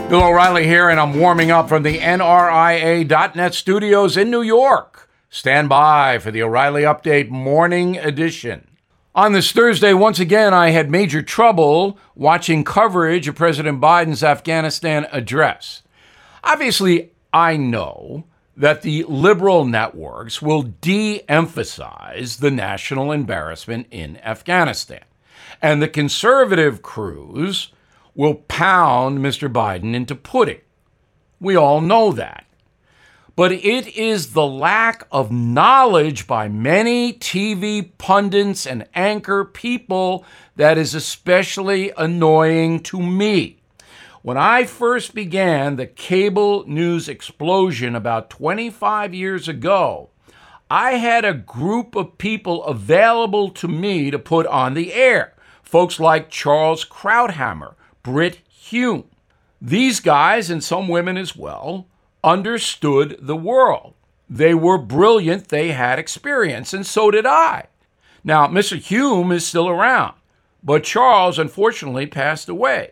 Bill O'Reilly here, and I'm warming up from the NRIA.net studios in New York. Stand by for the O'Reilly Update Morning Edition. On this Thursday, once again, I had major trouble watching coverage of President Biden's Afghanistan address. Obviously, I know that the liberal networks will de-emphasize the national embarrassment in Afghanistan, and the conservative crews will pound Mr. Biden into pudding. We all know that. But it is the lack of knowledge by many TV pundits and anchor people that is especially annoying to me. When I first began the cable news explosion about 25 years ago, I had a group of people available to me to put on the air. Folks like Charles Krauthammer, Brit Hume. These guys, and some women as well, understood the world. They were brilliant, they had experience, and so did I. Now, Mr. Hume is still around, but Charles unfortunately passed away.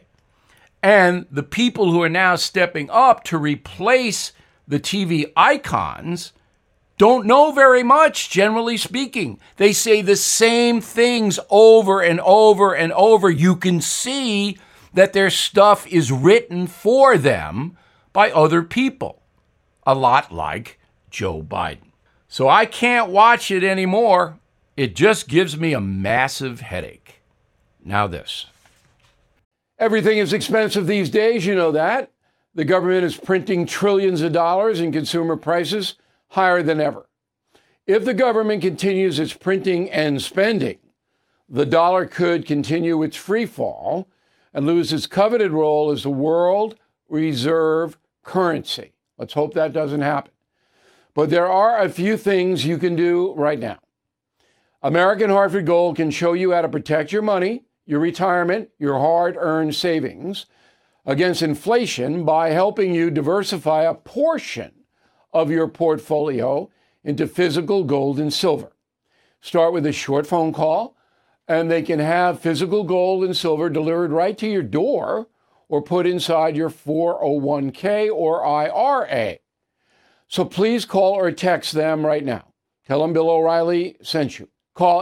And the people who are now stepping up to replace the TV icons don't know very much, generally speaking. They say the same things over and over and over. You can see that their stuff is written for them by other people, a lot like Joe Biden. So I can't watch it anymore. It just gives me a massive headache. Now this. Everything is expensive these days, you know that. The government is printing trillions of dollars and consumer prices higher than ever. If the government continues its printing and spending, the dollar could continue its free fall and lose its coveted role as the world reserve currency. Let's hope that doesn't happen. But there are a few things you can do right now. American Hartford Gold can show you how to protect your money, your retirement, your hard-earned savings against inflation by helping you diversify a portion of your portfolio into physical gold and silver. Start with a short phone call, and they can have physical gold and silver delivered right to your door or put inside your 401k or IRA. So please call or text them right now. Tell them Bill O'Reilly sent you. Call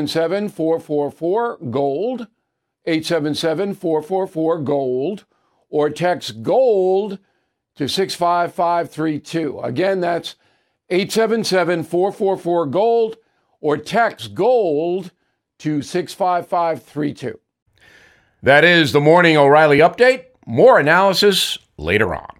877-444-GOLD, 877-444-GOLD, or text GOLD to 65532. Again, that's 877-444-GOLD, or text GOLD to 65532. That is the Morning O'Reilly Update. More analysis later on.